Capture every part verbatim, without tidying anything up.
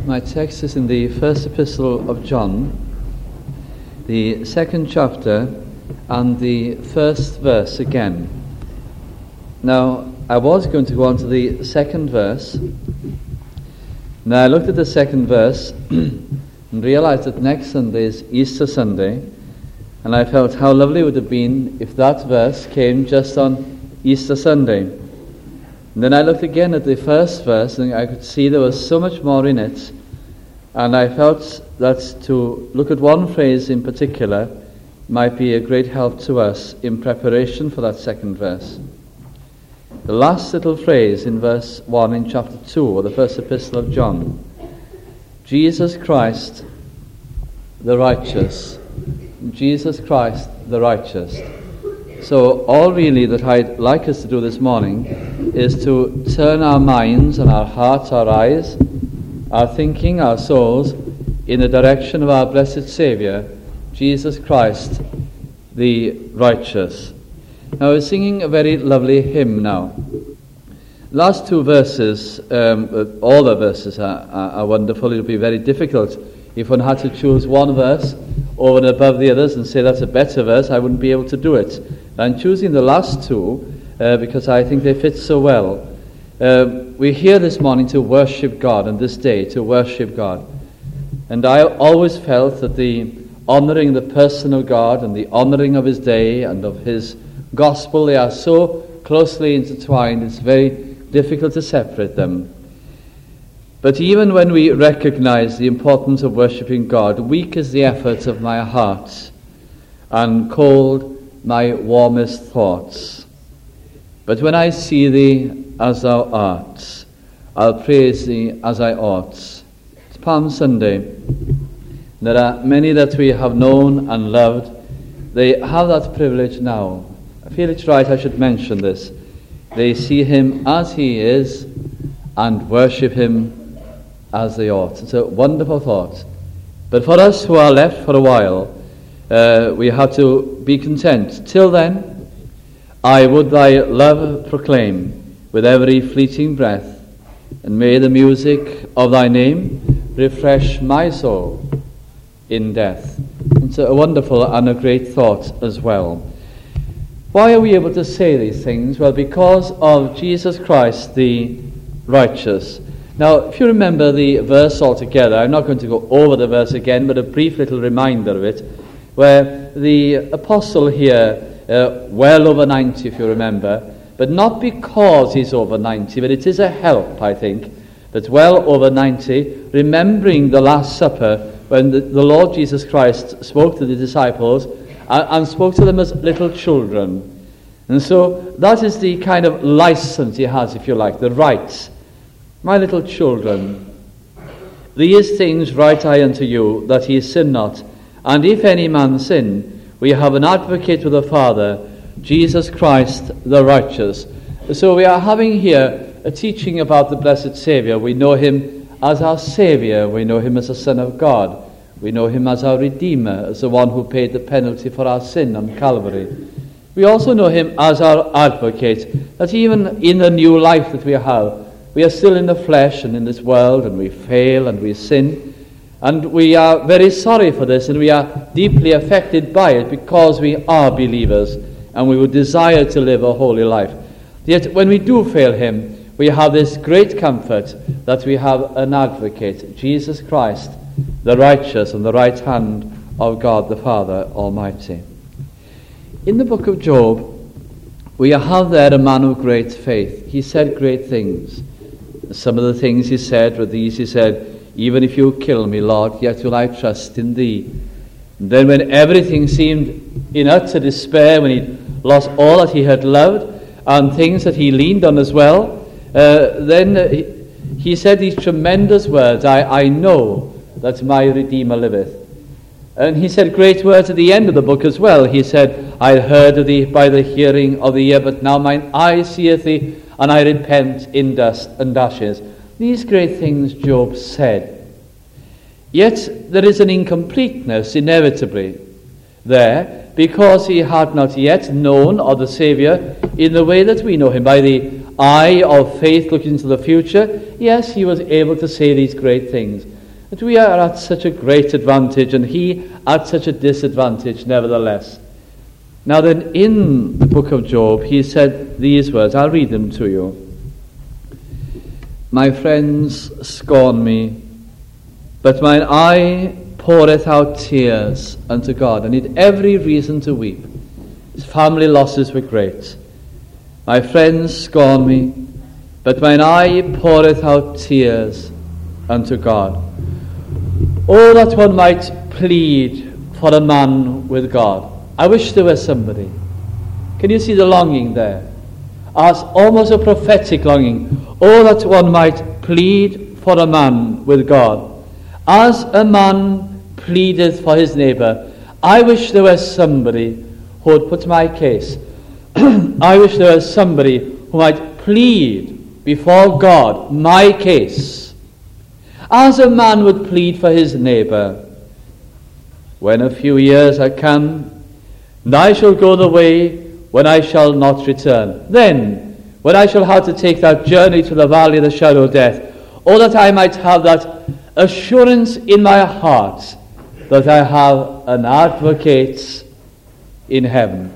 My text is in the first epistle of John, the second chapter, and the first verse again. Now, I was going to go on to the second verse. Now, I looked at the second verse and realized that next Sunday is Easter Sunday, and I felt how lovely it would have been if that verse came just on Easter Sunday. And then I looked again at the first verse, and I could see there was so much more in it, and I felt that to look at one phrase in particular might be a great help to us in preparation for that second verse. The last little phrase in verse one in chapter two, or the first epistle of John. Jesus Christ the righteous. Jesus Christ the righteous. So all really that I'd like us to do this morning is to turn our minds and our hearts, our eyes, our thinking, our souls in the direction of our blessed Saviour, Jesus Christ the righteous. Now we're singing a very lovely hymn now. Last two verses, um, all the verses are, are, are wonderful. It would be very difficult if one had to choose one verse over and above the others and say that's a better verse. I wouldn't be able to do it. I'm choosing the last two uh, because I think they fit so well. Uh, we're here this morning to worship God, and this day to worship God. And I always felt that the honouring the person of God and the honouring of His day and of His gospel, they are so closely intertwined, it's very difficult to separate them. But even when we recognize the importance of worshipping God, weak is the effort of my heart, and cold my warmest thoughts. But when I see Thee as Thou art, I'll praise Thee as I ought. It's Palm Sunday. There are many that we have known and loved. They have that privilege now. I feel it's right I should mention this. They see Him as He is and worship Him as they ought. It's a wonderful thought. But for us who are left for a while, uh, we have to be content. Till then, I would Thy love proclaim with every fleeting breath, and may the music of Thy name refresh my soul in death. It's a wonderful and a great thought as well. Why are we able to say these things? Well, because of Jesus Christ the righteous. Now, if you remember the verse altogether, I'm not going to go over the verse again, but a brief little reminder of it, where the apostle here, uh, well over ninety if you remember, but not because he's over ninety, but it is a help, I think, but well over ninety, remembering the Last Supper when the, the Lord Jesus Christ spoke to the disciples and, and spoke to them as little children. And so that is the kind of license he has, if you like, the right. My little children, these things write I unto you, that ye sin not. And if any man sin, we have an advocate with the Father, Jesus Christ the righteous. So we are having here a teaching about the blessed Saviour. We know Him as our Saviour. We know Him as the Son of God. We know Him as our Redeemer, as the one who paid the penalty for our sin on Calvary. We also know Him as our advocate, that even in the new life that we have, we are still in the flesh and in this world, and we fail and we sin. And we are very sorry for this, and we are deeply affected by it because we are believers and we would desire to live a holy life. Yet when we do fail Him, we have this great comfort that we have an advocate, Jesus Christ, the righteous, on the right hand of God the Father Almighty. In the book of Job, we have there a man of great faith. He said great things. Some of the things he said were these. He said, even if you kill me, Lord, yet will I trust in Thee. And then when everything seemed in utter despair, when he lost all that he had loved and things that he leaned on as well, uh, then uh, he, he said these tremendous words, I, I know that my Redeemer liveth. And he said great words at the end of the book as well. He said, I heard of Thee by the hearing of the ear, but now mine eye seeth Thee, and I repent in dust and ashes. These great things Job said. Yet there is an incompleteness inevitably there, because he had not yet known of the Saviour in the way that we know Him, by the eye of faith looking into the future, yes, he was able to say these great things. But we are at such a great advantage, and he at such a disadvantage nevertheless. Now then, in the book of Job, he said these words. I'll read them to you. My friends scorn me, but mine eye poureth out tears unto God. I need every reason to weep. His family losses were great. My friends scorn me, but mine eye poureth out tears unto God. Oh, that one might plead for a man with God. I wish there was somebody. Can you see the longing there? As almost a prophetic longing. Oh, that one might plead for a man with God. As a man pleadeth for his neighbour, I wish there was somebody who would put my case. I wish there was somebody who might plead before God my case, as a man would plead for his neighbour. When a few years are come, and I shall go the way when I shall not return, then, when I shall have to take that journey to the valley of the shadow of death, oh, that I might have that assurance in my heart that I have an advocate in heaven.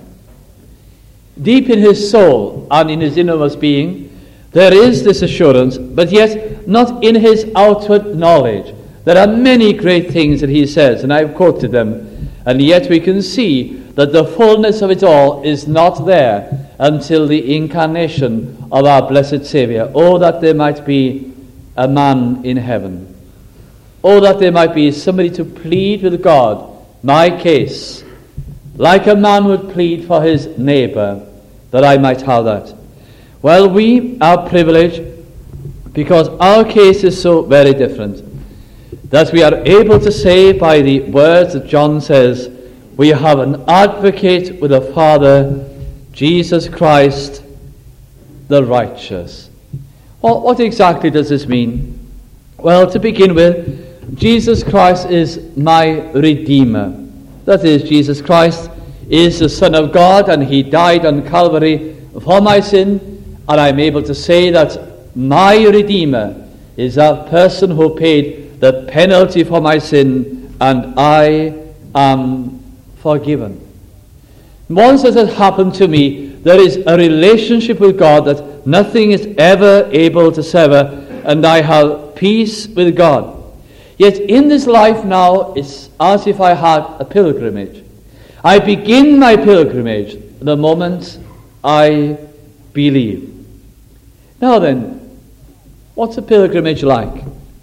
Deep in his soul and in his innermost being, there is this assurance, but yet not in his outward knowledge. There are many great things that he says, and I've quoted them, and yet we can see that the fullness of it all is not there until the incarnation of our blessed Saviour. Oh, that there might be a man in heaven. Oh, that there might be somebody to plead with God my case, like a man would plead for his neighbour, that I might have that. Well, we are privileged because our case is so very different, that we are able to say by the words that John says, we have an advocate with the Father, Jesus Christ, the righteous. Well, what exactly does this mean? Well, to begin with, Jesus Christ is my Redeemer. That is, Jesus Christ is the Son of God, and he died on Calvary for my sin, and I'm able to say that my Redeemer is that person who paid the penalty for my sin, and I am forgiven. Once this has happened to me, there is a relationship with God that nothing is ever able to sever, and I have peace with God. Yet in this life now, it's as if I had a pilgrimage. I begin my pilgrimage the moment I believe. Now then, what's a pilgrimage like?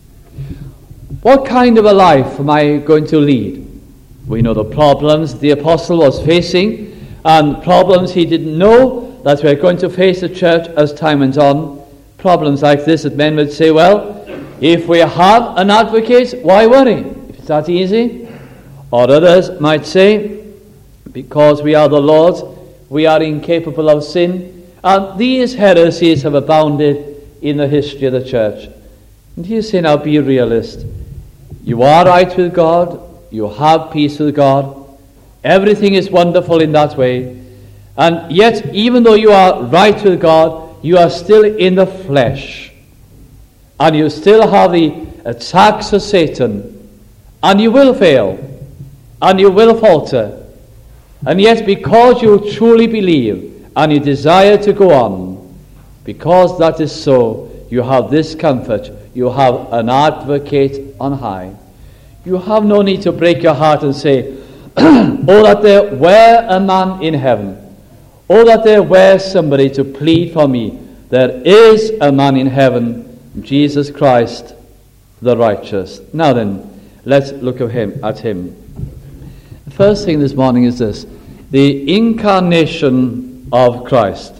What kind of a life am I going to lead? We know the problems the apostle was facing, and problems he didn't know that we're going to face the church as time went on. Problems like this that men would say, well, if we have an advocate, why worry? If it's that easy. Or others might say, because we are the Lord's, we are incapable of sin. And these heresies have abounded in the history of the church. And you say, now be a realist. You are right with God. You have peace with God. Everything is wonderful in that way. And yet, even though you are right with God, you are still in the flesh. And you still have the attacks of Satan. And you will fail. And you will falter. And yet, because you truly believe and you desire to go on, because that is so, you have this comfort. You have an advocate on high. You have no need to break your heart and say, oh, that there were a man in heaven. Oh, that there were somebody to plead for me. There is a man in heaven, Jesus Christ, the righteous. Now then, let's look at him. At him. The first thing this morning is this: the incarnation of Christ.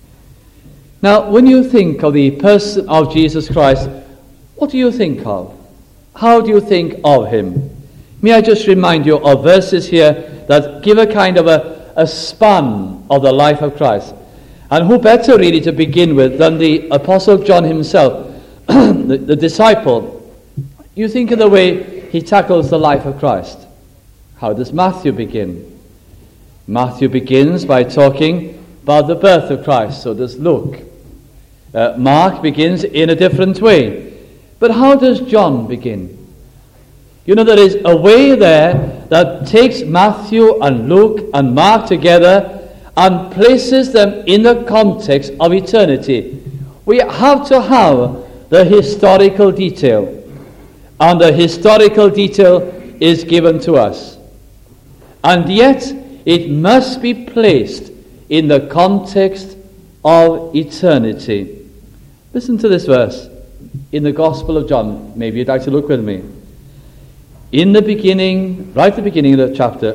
Now, when you think of the person of Jesus Christ, what do you think of? How do you think of him? May I just remind you of verses here that give a kind of a, a span of the life of Christ. And who better really to begin with than the Apostle John himself, the, the disciple. You think of the way he tackles the life of Christ. How does Matthew begin? Matthew begins by talking about the birth of Christ. So does Luke. Uh, Mark begins in a different way. But how does John begin? You know, there is a way there that takes Matthew and Luke and Mark together and places them in the context of eternity. We have to have the historical detail. And the historical detail is given to us. And yet, it must be placed in the context of eternity. Listen to this verse in the Gospel of John. Maybe you'd like to look with me. In the beginning, right at the beginning of the chapter,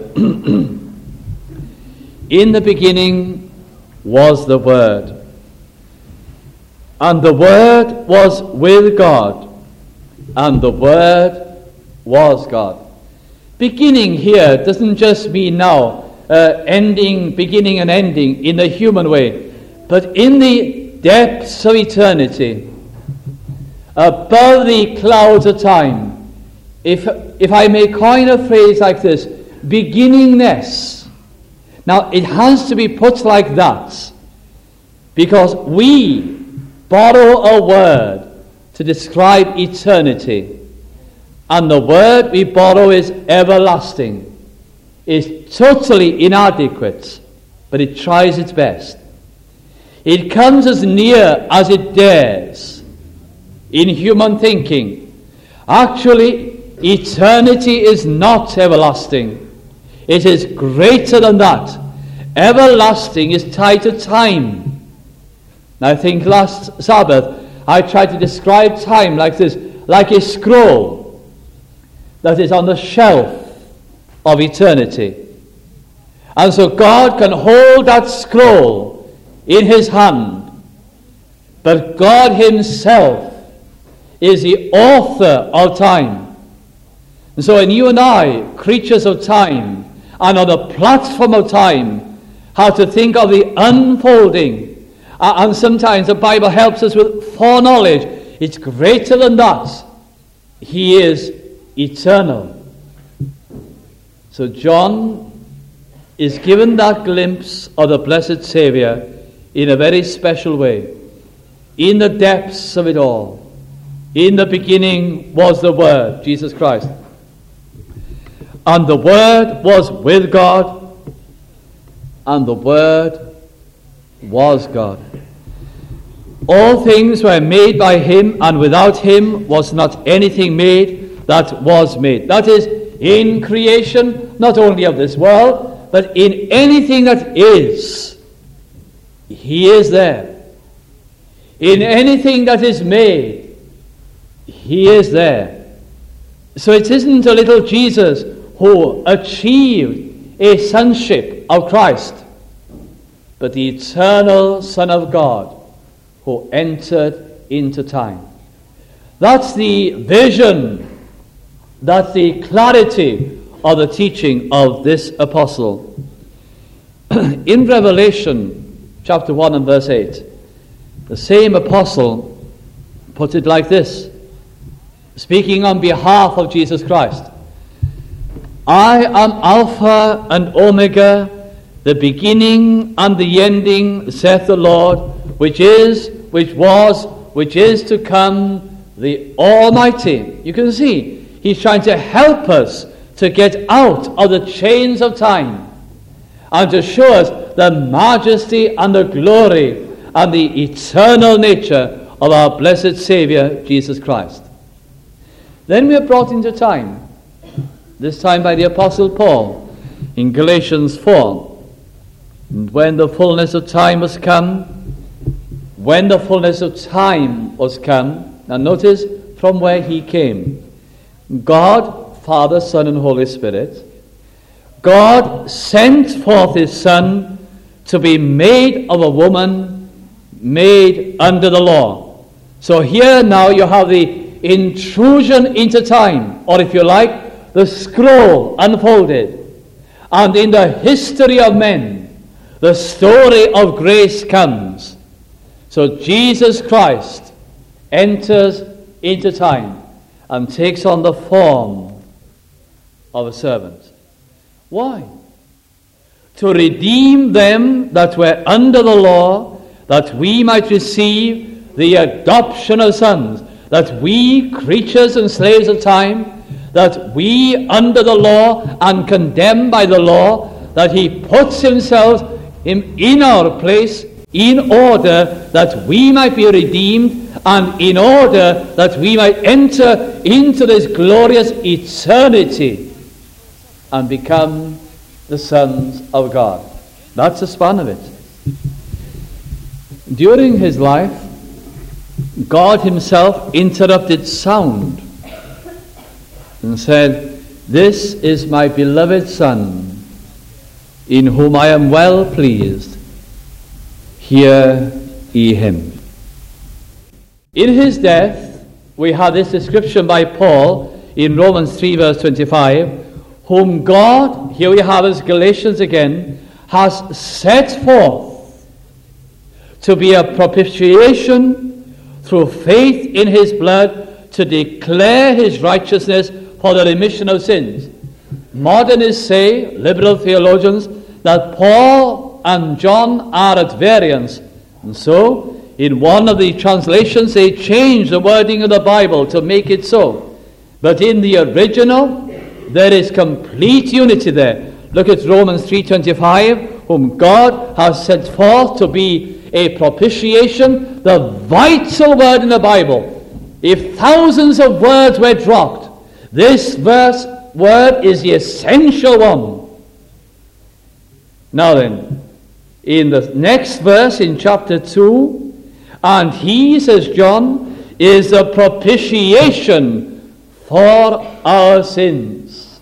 in the beginning was the Word. And the Word was with God. And the Word was God. Beginning here doesn't just mean now uh, ending, beginning and ending in the human way, but in the depths of eternity, above the clouds of time. If, if I may coin a phrase like this, beginningness. Now, it has to be put like that, because we borrow a word to describe eternity, and the word we borrow is everlasting. It's totally inadequate, but it tries its best. It comes as near as it dares in human thinking. Actually, eternity is not everlasting. It is greater than that. Everlasting is tied to time. Now, I think last Sabbath I tried to describe time like this, like a scroll that is on the shelf of eternity. And so God can hold that scroll in his hand, but God himself is the author of time. And so when you and I, creatures of time, and on the platform of time, have to think of the unfolding, uh, and sometimes the Bible helps us with foreknowledge. It's greater than that. He is eternal. So John is given that glimpse of the blessed Savior in a very special way. In the depths of it all, in the beginning was the Word, Jesus Christ. And the Word was with God, and the Word was God. All things were made by him, and without him was not anything made that was made. That is, in creation, not only of this world, but in anything that is, he is there. In anything that is made, he is there. So it isn't a little Jesus who achieved a sonship of Christ, but the eternal Son of God who entered into time. That's the vision, that's the clarity of the teaching of this apostle. In Revelation chapter one and verse eight, the same apostle put it like this, speaking on behalf of Jesus Christ. I am Alpha and Omega, the beginning and the ending, saith the Lord, which is, which was, which is to come, the Almighty. You can see, he's trying to help us to get out of the chains of time and to show us the majesty and the glory and the eternal nature of our blessed Savior, Jesus Christ. Then we are brought into time, this time by the Apostle Paul in Galatians four. And when the fullness of time was come, when the fullness of time was come, now notice from where he came. God, Father, Son, and Holy Spirit. God sent forth his Son to be made of a woman, made under the law. So here now you have the intrusion into time, or if you like, the scroll unfolded. And in the history of men, the story of grace comes. So Jesus Christ enters into time and takes on the form of a servant. Why? To redeem them that were under the law, that we might receive the adoption of sons, that we, creatures and slaves of time, that we under the law and condemned by the law, that he puts himself in, in our place in order that we might be redeemed and in order that we might enter into this glorious eternity and become the sons of God. That's the span of it. During his life, God himself interrupted sound and said, "This is my beloved Son, in whom I am well pleased. Hear ye him." In his death, we have this description by Paul in Romans three verse twenty-five, whom God, here we have as Galatians again, has set forth to be a propitiation through faith in his blood, to declare his righteousness for the remission of sins. Modernists say, liberal theologians, that Paul and John are at variance. And so, in one of the translations, they change the wording of the Bible to make it so. But in the original, there is complete unity there. Look at Romans three twenty-five, whom God has set forth to be a propitiation, the vital word in the Bible. If thousands of words were dropped, this verse word is the essential one. Now then, in the next verse in chapter two, and he, says John, is a propitiation for our sins.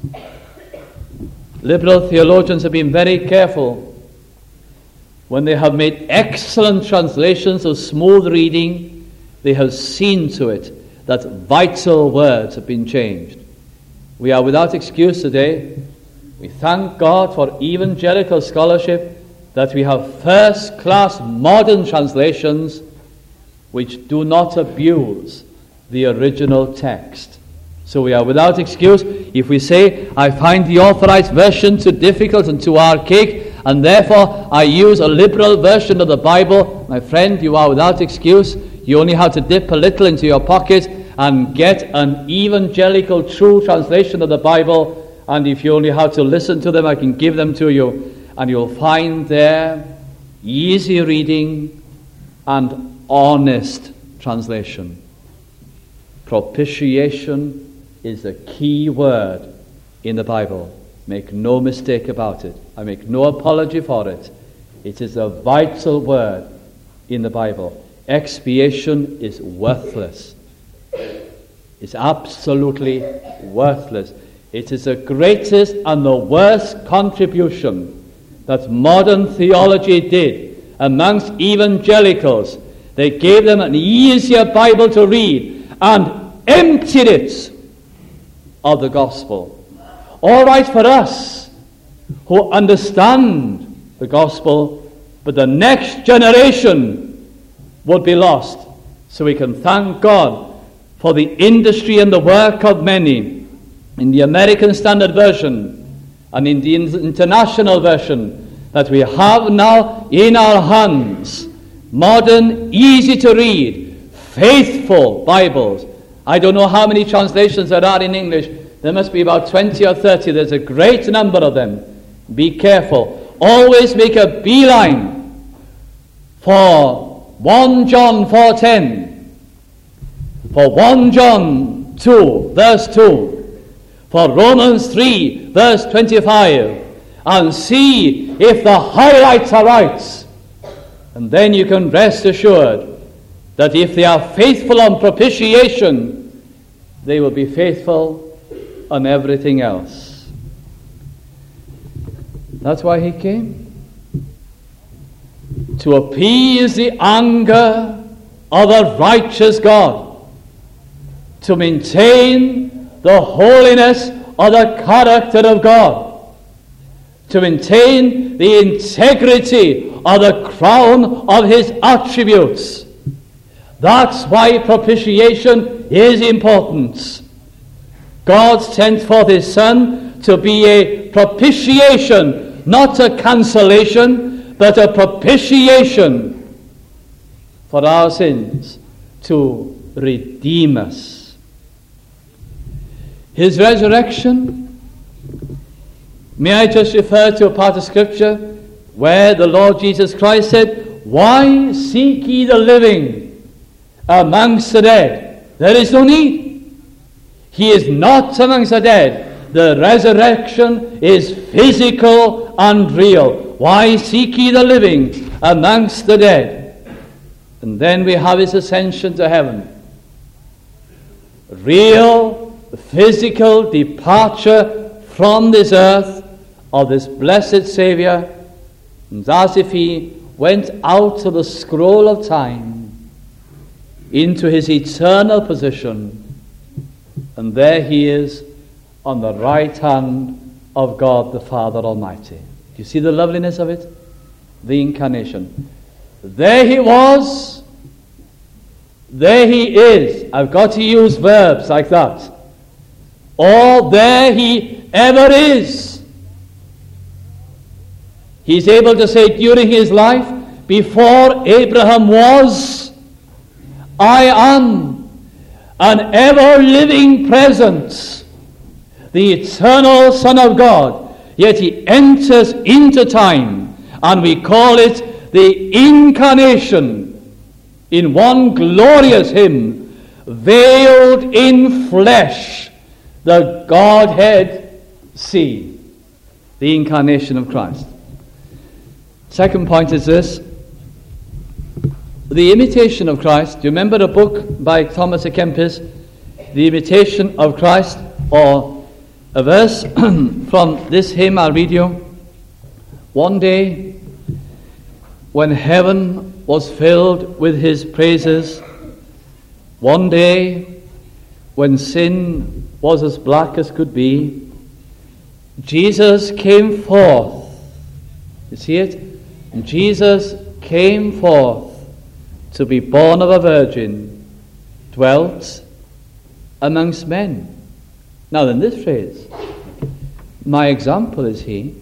Liberal theologians have been very careful when they have made excellent translations of smooth reading. They have seen to it that vital words have been changed. We are without excuse today. We thank God for evangelical scholarship, that we have first-class modern translations which do not abuse the original text. So we are without excuse if we say, "I find the authorized version too difficult and too archaic, and therefore I use a liberal version of the Bible." My friend, you are without excuse. You only have to dip a little into your pocket and get an evangelical true translation of the Bible. And if you only have to listen to them, I can give them to you. And you'll find there easy reading and honest translation. Propitiation is the key word in the Bible. Make no mistake about it. I make no apology for it. It is a vital word in the Bible. Expiation is worthless. It's absolutely worthless. It is the greatest and the worst contribution that modern theology did amongst evangelicals. They gave them an easier Bible to read and emptied it of the gospel. All right for us who understand the gospel, but the next generation would be lost. So we can thank God for the industry and the work of many in the American Standard Version and in the International Version, that we have now in our hands modern, easy to read, faithful Bibles. I don't know how many translations there are in English. There must be about twenty or thirty. There's a great number of them. Be careful. Always make a beeline for First John four ten, for First John two, verse two, for Romans three, verse twenty-five, and see if the highlights are right. And then you can rest assured that if they are faithful on propitiation, they will be faithful on everything else. That's why he came. To appease the anger of a righteous God. To maintain the holiness of the character of God. To maintain the integrity of the crown of his attributes. That's why propitiation is important. God sent forth his Son to be a propitiation, not a cancellation, but a propitiation for our sins. to redeem us. His resurrection, may I just refer to a part of Scripture where the Lord Jesus Christ said, "Why seek ye the living amongst the dead? There is no need. He is not amongst the dead. The resurrection is physical and real. Why seek ye the living amongst the dead?" And then we have his ascension to heaven. Real, physical departure from this earth of this blessed Savior, and as if he went out of the scroll of time into his eternal position, and there he is on the right hand of God the Father Almighty. Do you see the loveliness of it? The incarnation. There he was, there he is. I've got to use verbs like that. Or there he ever is. He's able to say during his life, before Abraham was, I am an ever-living presence, the eternal Son of God. Yet he enters into time, and we call it the incarnation in one glorious hymn, veiled in flesh, the Godhead see. The incarnation of Christ. Second point is this: the imitation of Christ. Do you remember a book by Thomas à Kempis, The Imitation of Christ? Or a verse from this hymn I'll read you. One day, when heaven was filled with his praises, one day, when sin was as black as could be, Jesus came forth. You see it? And Jesus came forth to be born of a virgin, dwelt amongst men. Now then, this phrase, my example is he.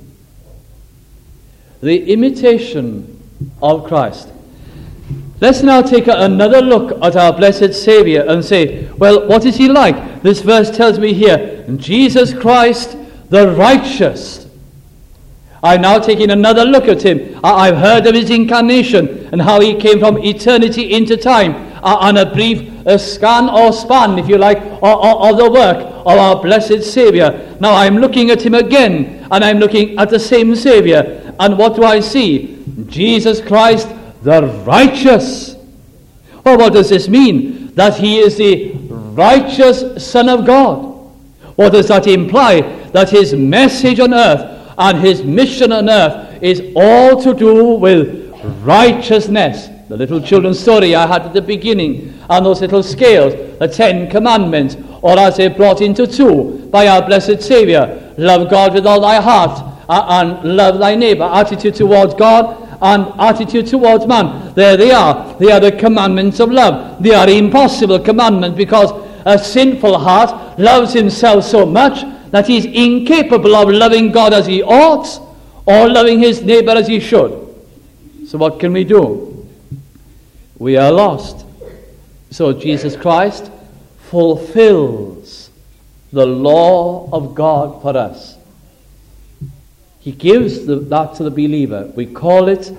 The imitation of Christ. Let's now take another look at our blessed Savior and say, well, what is he like? This verse tells me here, Jesus Christ, the righteous. I'm now taking another look at him. I've heard of his incarnation and how he came from eternity into time, uh, on a brief uh, scan or span, if you like, of the work of our blessed Savior. Now I'm looking at him again, and I'm looking at the same Savior. And what do I see? Jesus Christ, the righteous. Well, what does this mean? That he is the righteous Son of God. What does that imply? That his message on earth and his mission on earth is all to do with righteousness. The little children's story I had at the beginning, and those little scales, the Ten Commandments, or as they brought into two by our blessed Savior. Love God with all thy heart, uh, and love thy neighbor. Attitude towards God and attitude towards man. There they are. They are the commandments of love. They are impossible commandments, because a sinful heart loves himself so much that he's incapable of loving God as he ought, or loving his neighbor as he should. So what can we do? We are lost. So Jesus Christ fulfills the law of God for us. He gives the, that to the believer. We call it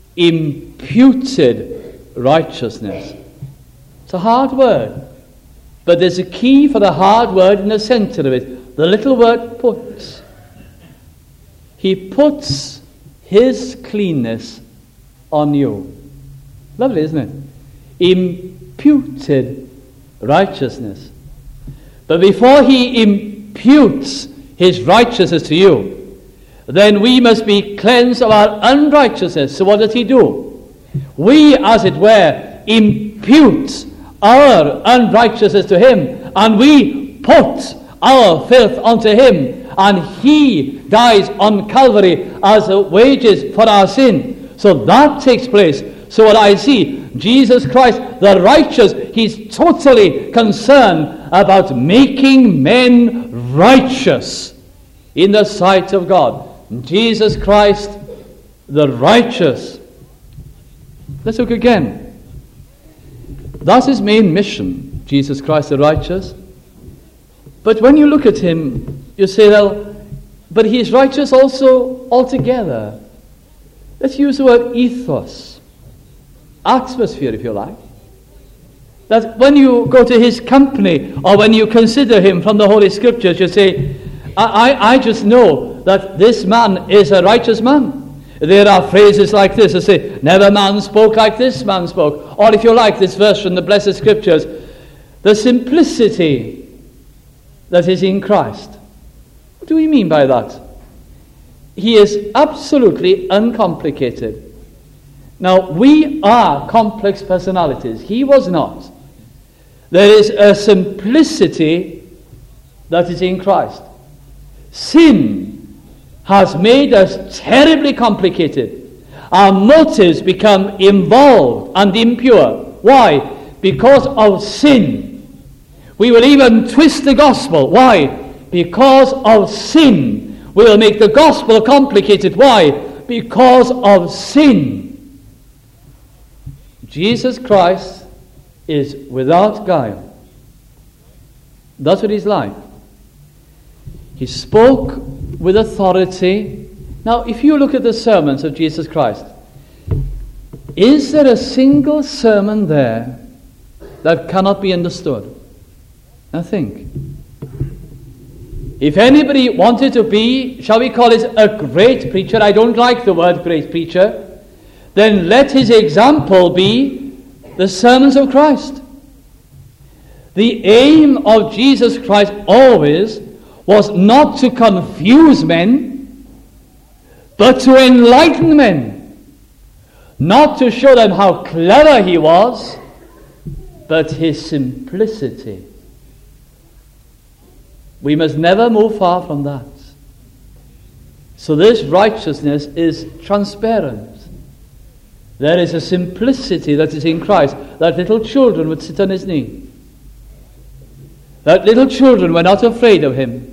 imputed righteousness. It's a hard word, but there's a key for the hard word in the center of it. The little word puts. He puts his cleanness on you. Lovely, isn't it? Imputed righteousness. But before he imputes his righteousness to you, then we must be cleansed of our unrighteousness. So what does he do? We, as it were, impute our unrighteousness to him, and we put our filth onto him, and he dies on Calvary as the wages for our sin. So that takes place. So what I see, Jesus Christ, the righteous, he's totally concerned about making men righteous in the sight of God. Jesus Christ, the righteous. Let's look again. That's his main mission, Jesus Christ the righteous. But when you look at him, you say, well, but he is righteous also altogether. Let's use the word ethos, atmosphere, if you like. That when you go to his company, or when you consider him from the Holy Scriptures, you say, I, I, I just know that this man is a righteous man. There are phrases like this that say, never man spoke like this man spoke. Or if you like this verse from the Blessed Scriptures, the simplicity that is in Christ. What do we mean by that? He is absolutely uncomplicated. Now, we are complex personalities. He was not. There is a simplicity that is in Christ. Sin has made us terribly complicated. Our motives become involved and impure. Why? Because of sin. We will even twist the gospel. Why? Because of sin. We will make the gospel complicated. Why? Because of sin. Jesus Christ is without guile. That's what he's like. He spoke with authority. Now, if you look at the sermons of Jesus Christ, is there a single sermon there that cannot be understood? Now think. If anybody wanted to be, shall we call it a great preacher, I don't like the word great preacher, then let his example be the sermons of Christ. The aim of Jesus Christ always was not to confuse men, but to enlighten men. Not to show them how clever he was, but his simplicity. We must never move far from that. So this righteousness is transparent. There is a simplicity that is in Christ, that little children would sit on his knee. That little children were not afraid of him.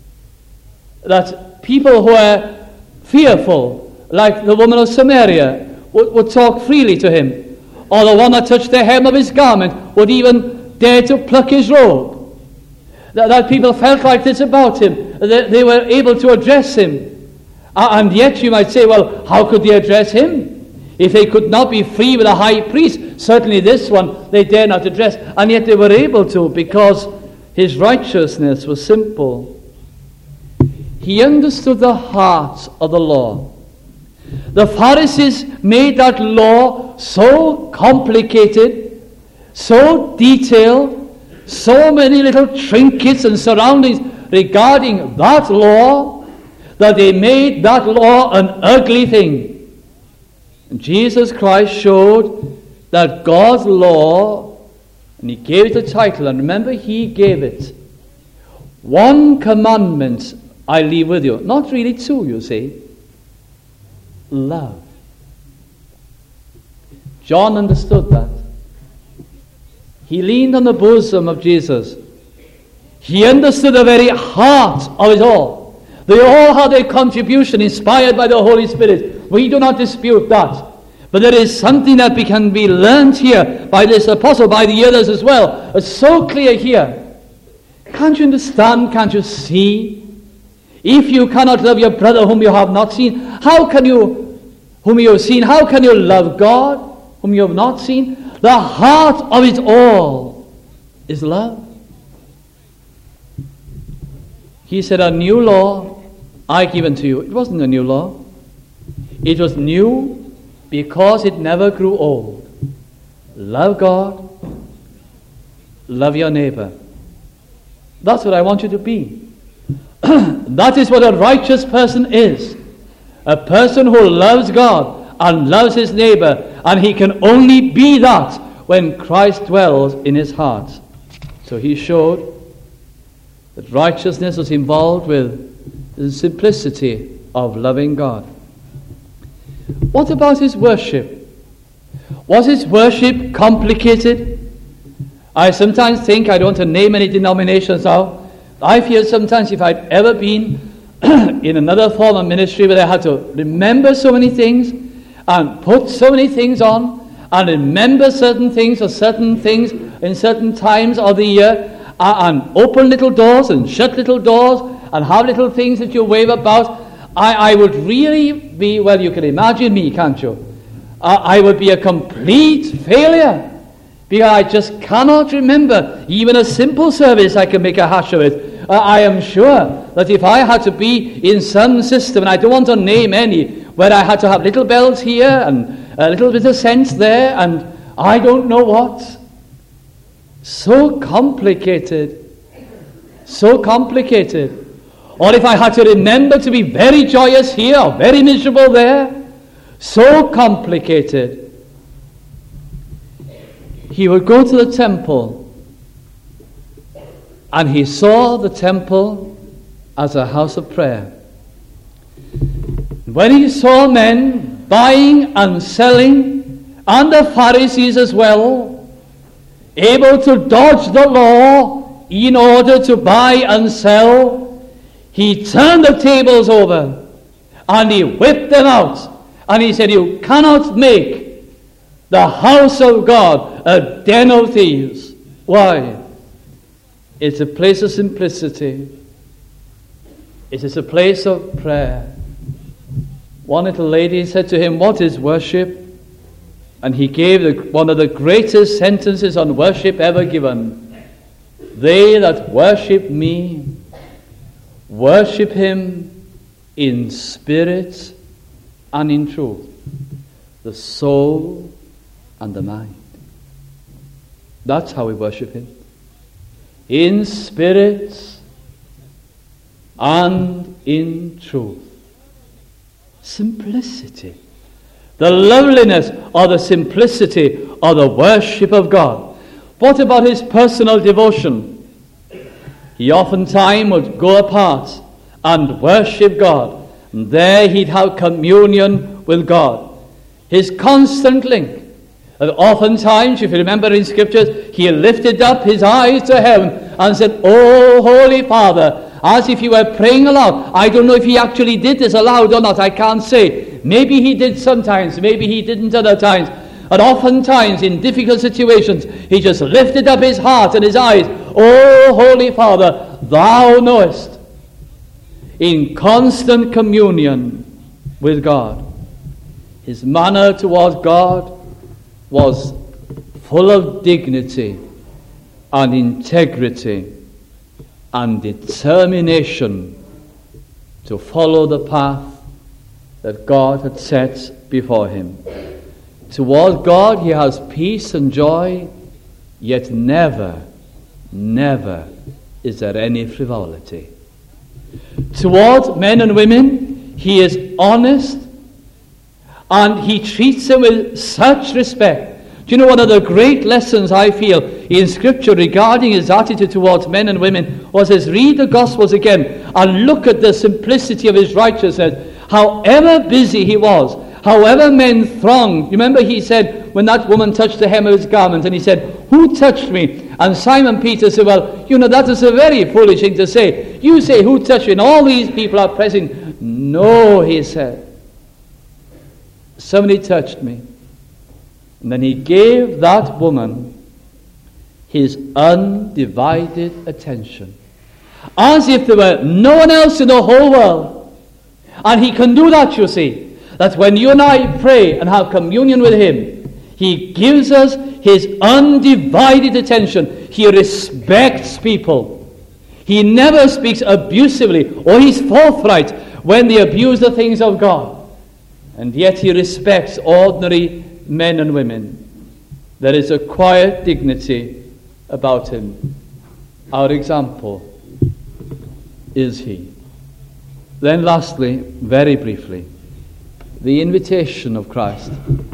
That people who were fearful, like the woman of Samaria, would, would talk freely to him. Or the one that touched the hem of his garment would even dare to pluck his robe. That, that people felt like this about him. They, they were able to address him. Uh, and yet you might say, well, how could they address him? If they could not be free with a high priest, certainly this one they dare not address. And yet they were able to, because his righteousness was simple. He understood the heart of the law. The Pharisees made that law so complicated, so detailed, so many little trinkets and surroundings regarding that law, that they made that law an ugly thing. And Jesus Christ showed that God's law, and he gave it a title, and remember, he gave it. One commandment I leave with you. Not really two, you see. Love. John understood that. He leaned on the bosom of Jesus. He understood the very heart of it all. They all had a contribution inspired by the Holy Spirit. We do not dispute that. But there is something that can be learned here by this apostle, by the others as well. It's so clear here. Can't you understand? Can't you see? If you cannot love your brother whom you have not seen, how can you, whom you have seen, how can you love God whom you have not seen? The heart of it all is love. He said, a new law I give unto you. It wasn't a new law. It was new because it never grew old. Love God, love your neighbor. That's what I want you to be. That is what a righteous person is. A person who loves God and loves his neighbor, and he can only be that when Christ dwells in his heart. So he showed that righteousness was involved with the simplicity of loving God. What about his worship? Was his worship complicated? I sometimes think, I don't want to name any denominations now, I feel sometimes if I'd ever been in another form of ministry where I had to remember so many things and put so many things on and remember certain things or certain things in certain times of the year, and open little doors and shut little doors and have little things that you wave about, I, I would really be, well, you can imagine me, can't you? Uh, I would be a complete failure, because I just cannot remember even a simple service I can make a hash of it. Uh, I am sure that if I had to be in some system, and I don't want to name any, where I had to have little bells here and a little bit of sense there, and I don't know what. So complicated. So complicated. Or if I had to remember to be very joyous here or very miserable there, so complicated. He would go to the temple, and he saw the temple as a house of prayer. When he saw men buying and selling, and the Pharisees as well, able to dodge the law in order to buy and sell, he turned the tables over and he whipped them out, and he said, you cannot make the house of God a den of thieves. Why? It's a place of simplicity. It is a place of prayer. One little lady said to him, what is worship? And he gave the, one of the greatest sentences on worship ever given. They that worship me worship him in spirit and in truth, the soul and the mind. That's how we worship him. In spirit and in truth. Simplicity. The loveliness or the simplicity or the worship of God. What about his personal devotion? He oftentimes would go apart and worship God. And there he'd have communion with God. His constant link. And oftentimes, if you remember in Scriptures, he lifted up his eyes to heaven and said, "Oh, Holy Father," as if he were praying aloud. I don't know if he actually did this aloud or not. I can't say. Maybe he did sometimes. Maybe he didn't other times. And oftentimes, in difficult situations, he just lifted up his heart and his eyes. "Oh, Holy Father, thou knowest." In constant communion with God. His manner toward God was full of dignity and integrity and determination to follow the path that God had set before him. Toward God he has peace and joy, yet never, never is there any frivolity. Toward men and women he is honest, and he treats them with such respect. Do you know one of the great lessons I feel in Scripture regarding his attitude towards men and women was as read the Gospels again and look at the simplicity of his righteousness. However busy he was, however men thronged. Remember he said when that woman touched the hem of his garment and he said, "Who touched me?" And Simon Peter said, "Well, you know, that is a very foolish thing to say. You say, 'Who touched me?' And all these people are present." "No," he said. "Somebody touched me." And then he gave that woman his undivided attention, as if there were no one else in the whole world. And he can do that, you see, that when you and I pray and have communion with him, he gives us his undivided attention. He respects people. He never speaks abusively, or he's forthright when they abuse the things of God. And yet he respects ordinary men and women. There is a quiet dignity about him. Our example is he. Then lastly, very briefly, the invitation of Christ.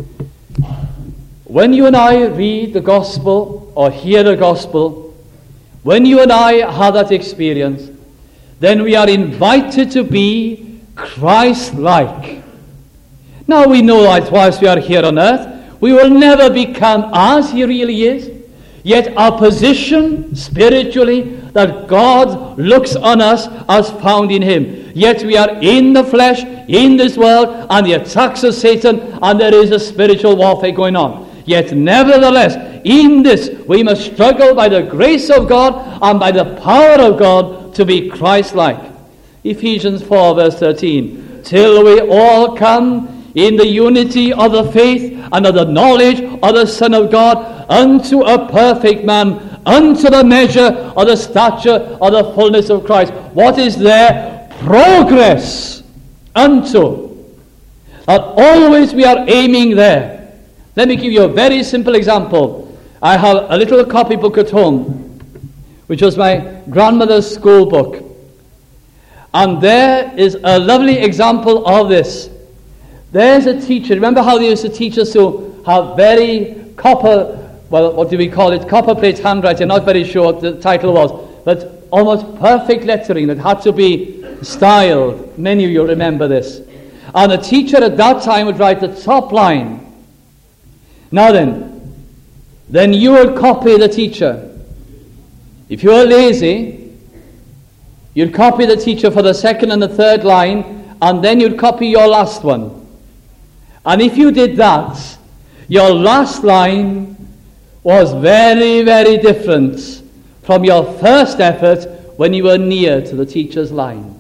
When you and I read the gospel or hear the gospel, when you and I have that experience, then we are invited to be Christ-like. Now we know that whilst we are here on earth, we will never become as he really is. Yet our position spiritually, that God looks on us as found in him. Yet we are in the flesh, in this world, and the attacks of Satan, and there is a spiritual warfare going on. Yet nevertheless, in this we must struggle by the grace of God and by the power of God to be Christ-like. Ephesians four verse thirteen. Till we all come in the unity of the faith and of the knowledge of the Son of God, unto a perfect man, unto the measure of the stature of the fullness of Christ. What is there? Progress unto. And always we are aiming there. Let me give you a very simple example. I have a little copybook at home, which was my grandmother's school book. And there is a lovely example of this. There's a teacher. Remember how they used to teach us to have very copper, well, what do we call it? Copper plate handwriting. Not very sure what the title was, but almost perfect lettering that had to be styled. Many of you remember this. And the teacher at that time would write the top line. Now then, then you would copy the teacher. If you were lazy, you'd copy the teacher for the second and the third line, and then you'd copy your last one. And if you did that, your last line was very, very different from your first effort when you were near to the teacher's line.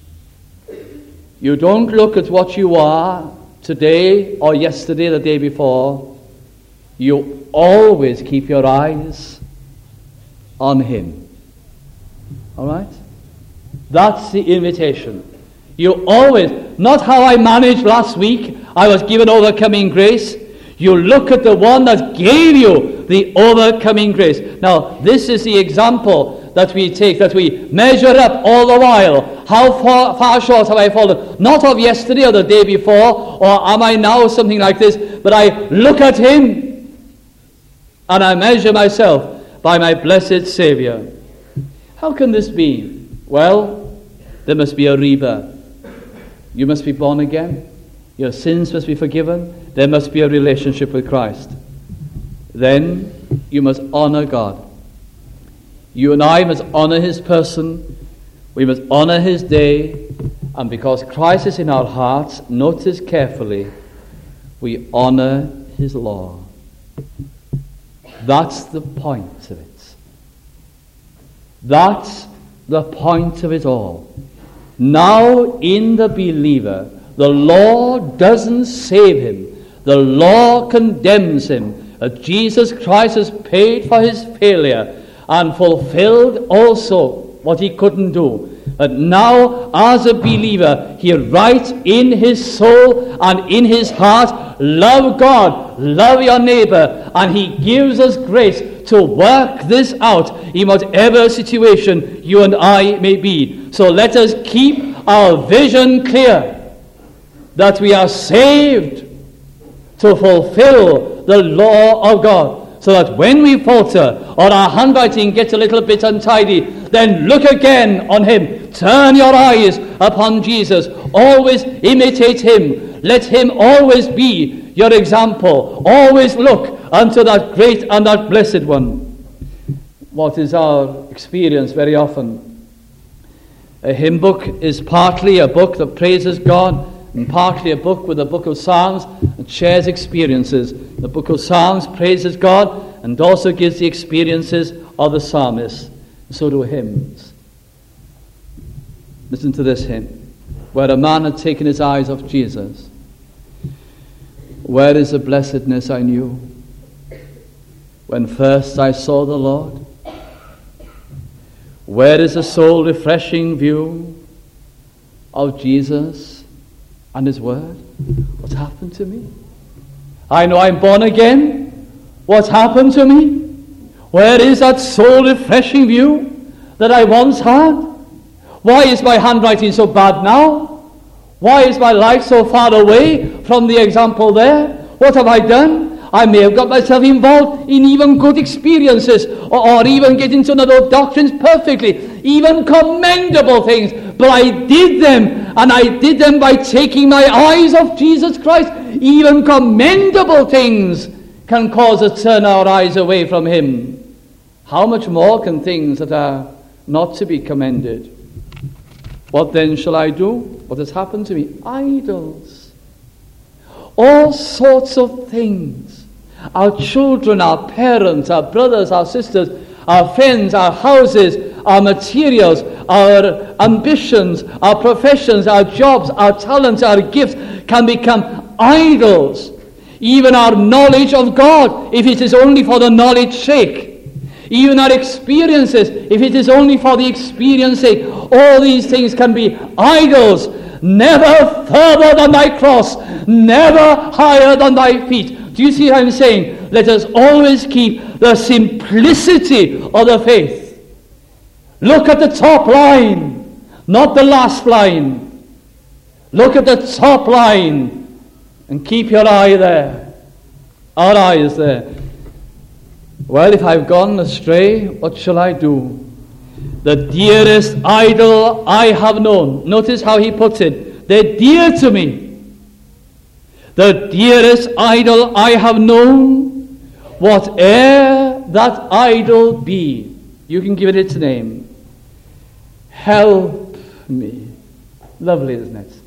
You don't look at what you are today or yesterday, the day before. You always keep your eyes on him. All right? That's the invitation. You always, not how I managed last week, I was given overcoming grace. You look at the one that gave you the overcoming grace. Now, this is the example that we take, that we measure up all the while. How far, far short have I fallen? Not of yesterday or the day before, or am I now something like this, but I look at him and I measure myself by my blessed Savior. How can this be? Well, there must be a rebirth. You must be born again. Your sins must be forgiven. There must be a relationship with Christ. Then you must honor God. You and I must honor his person. We must honor his day. And because Christ is in our hearts, notice carefully, we honor his law. That's the point of it. That's the point of it all. Now in the believer, the law doesn't save him. The law condemns him. Uh, Jesus Christ has paid for his failure and fulfilled also what he couldn't do. But now, as a believer, he writes in his soul and in his heart, love God, love your neighbor, and he gives us grace to work this out in whatever situation you and I may be. So let us keep our vision clear that we are saved to fulfill the law of God, so that when we falter or our handwriting gets a little bit untidy, then look again on him. Turn your eyes upon Jesus. Always imitate him. Let him always be your example. Always look unto that great and that blessed one. What is our experience very often? A hymn book is partly a book that praises God, and partly a book with the book of Psalms and shares experiences. The book of Psalms praises God and also gives the experiences of the psalmist. So do hymns. Listen to this hymn, where a man had taken his eyes off Jesus. Where is the blessedness I knew when first I saw the Lord? Where is the soul refreshing view of Jesus and his word? What's happened to me? I know I'm born again. What's happened to me? Where is that soul refreshing view that I once had? Why is my handwriting so bad now? Why is my life so far away from the example there? What have I done? I may have got myself involved in even good experiences, or, or even getting to know those doctrines perfectly, even commendable things, but I did them, and I did them by taking my eyes off Jesus Christ. Even commendable things can cause us to turn our eyes away from him. How much more can things that are not to be commended? What then shall I do? What has happened to me? Idols. All sorts of things Our children, our parents, our brothers, our sisters, our friends, our houses, our materials, our ambitions, our professions, our jobs, our talents, our gifts can become idols. Even our knowledge of God, if it is only for the knowledge's sake. Even our experiences, if it is only for the experience sake. All these things can be idols. Never further than thy cross, never higher than thy feet. Do you see what I'm saying? Let us always keep the simplicity of the faith. Look at the top line, not the last line. Look at the top line and keep your eye there. Our eye is there. Well, if I've gone astray, what shall I do? The dearest idol I have known. Notice how he puts it. They're dear to me. The dearest idol I have known, whate'er that idol be. You can give it its name. Help me. Lovely, isn't it?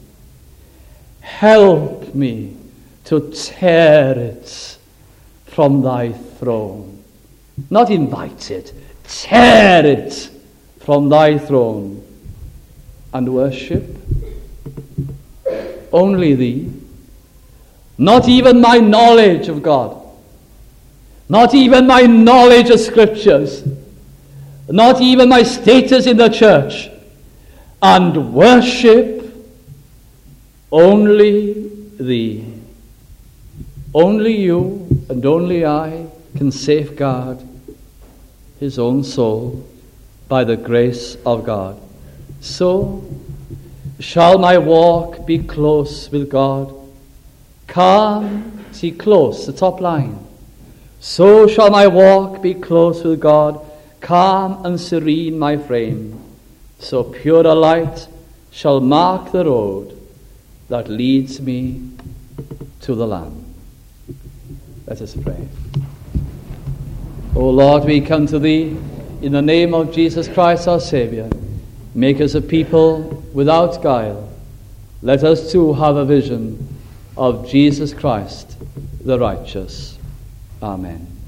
Help me to tear it from thy throne. Not invite it. Tear it from thy throne and worship only thee. Not even my knowledge of God. Not even my knowledge of scriptures. Not even my status in the church. And worship only thee. Only you and only I can safeguard his own soul by the grace of God. So shall my walk be close with God. Calm, see close, the top line. So shall my walk be close with God, calm and serene my frame. So pure a light shall mark the road that leads me to the Lamb. Let us pray. O Lord, we come to thee in the name of Jesus Christ our Saviour. Make us a people without guile. Let us too have a vision of Jesus Christ the righteous. Amen.